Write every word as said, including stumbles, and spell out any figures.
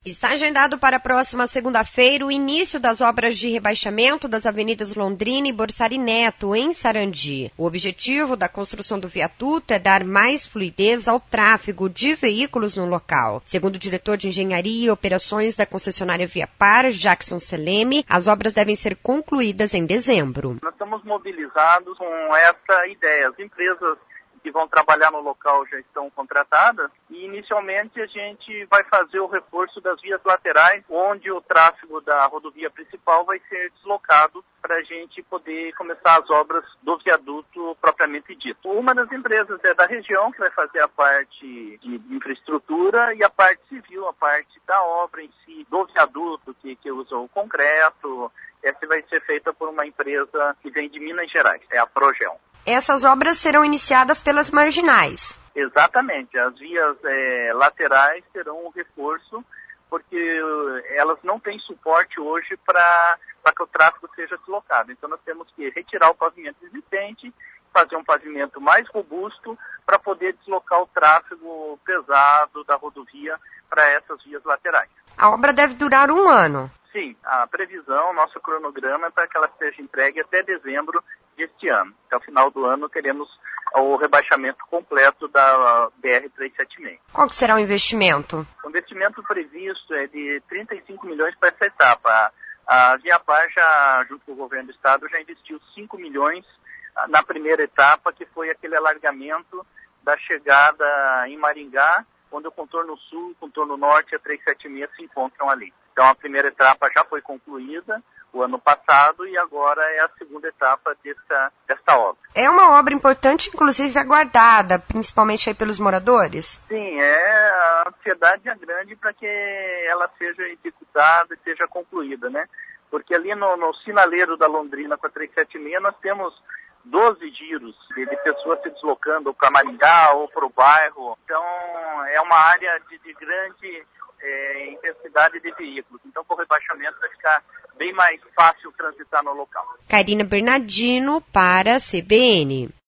Está agendado para a próxima segunda-feira o início das obras de rebaixamento das avenidas Londrina e Borsari Neto, em Sarandi. O objetivo da construção do viaduto é dar mais fluidez ao tráfego de veículos no local. Segundo o diretor de Engenharia e Operações da concessionária Viapar, Jackson Seleme, as obras devem ser concluídas em dezembro. Nós estamos mobilizados com essa ideia. As empresas que vão trabalhar no local já estão contratadas e inicialmente a gente vai fazer o reforço das vias laterais, onde o tráfego da rodovia principal vai ser deslocado para a gente poder começar as obras do viaduto propriamente dito. Uma das empresas é da região, que vai fazer a parte de infraestrutura e a parte civil, a parte da obra em si, do viaduto, que, que usa o concreto. Essa vai ser feita por uma empresa que vem de Minas Gerais, é a Progel. Essas obras serão iniciadas pelas marginais. Exatamente. As vias é, laterais terão um reforço, porque elas não têm suporte hoje para que o tráfego seja deslocado. Então nós temos que retirar o pavimento existente, fazer um pavimento mais robusto para poder deslocar o tráfego pesado da rodovia para essas vias laterais. A obra deve durar um ano. Sim, a previsão, nosso cronograma é para que ela seja entregue até dezembro deste ano. Até o final do ano teremos o rebaixamento completo da B R trezentos e setenta e seis. Qual que será o investimento? O investimento previsto é de trinta e cinco milhões para essa etapa. A Viapar, já, junto com o governo do estado, já investiu cinco milhões na primeira etapa, que foi aquele alargamento da chegada em Maringá, onde o contorno sul e o contorno norte e a trezentos e setenta e seis se encontram ali. Então a primeira etapa já foi concluída o ano passado e agora é a segunda etapa dessa, dessa obra. É uma obra importante, inclusive aguardada, principalmente aí pelos moradores? Sim, é, a ansiedade é grande para que ela seja executada e seja concluída, né? Porque ali no, no sinaleiro da Londrina com a trezentos e setenta e seis nós temos doze giros de, de pessoas se deslocando para Maringá ou para o bairro. Então é uma área de, de grande é, intensidade de veículos. Então com o rebaixamento vai ficar bem mais fácil transitar no local. Karina Bernardino para a C B N.